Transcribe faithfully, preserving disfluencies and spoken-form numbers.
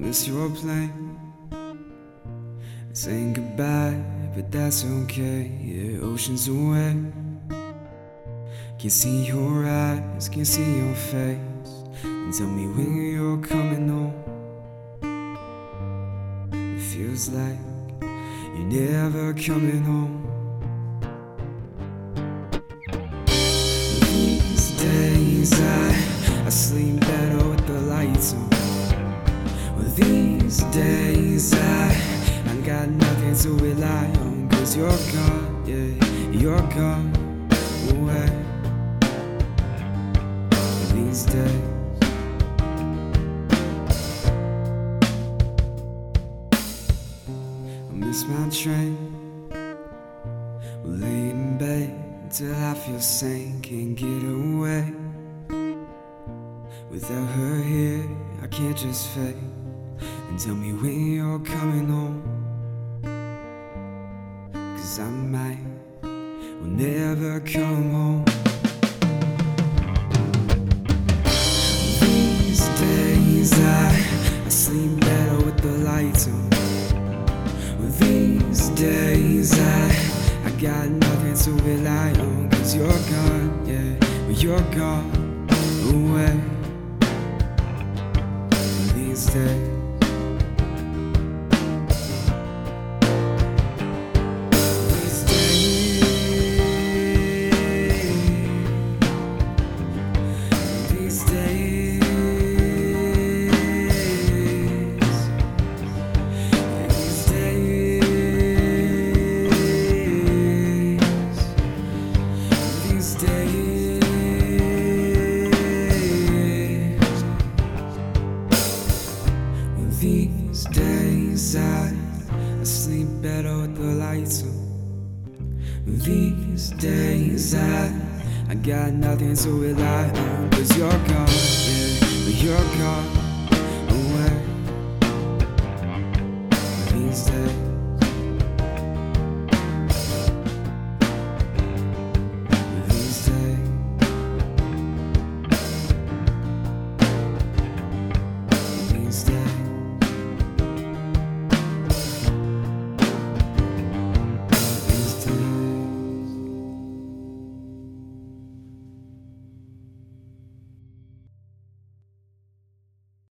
miss your plane, saying goodbye, but that's okay. Yeah, oceans away, can't see your eyes, can't see your face, and tell me when you're coming home. It feels like you're never coming home. These days I, I sleep better with the lights on. Well, these days I, I got nothing to rely on, 'cause you're gone, yeah, you're gone away. These days I miss my train, lay in bed till I feel sane, can't get away. Without her here, I can't just fade. And tell me when you're coming home, 'cause I might will never come home. These days I, I sleep better with the lights on. Well, these days I, I got nothing to rely on, 'cause you're gone, yeah, well, you're gone away. These days These days I, I sleep better with the lights on. These days I, I got nothing to rely on, 'cause you're gone, yeah, you're gone.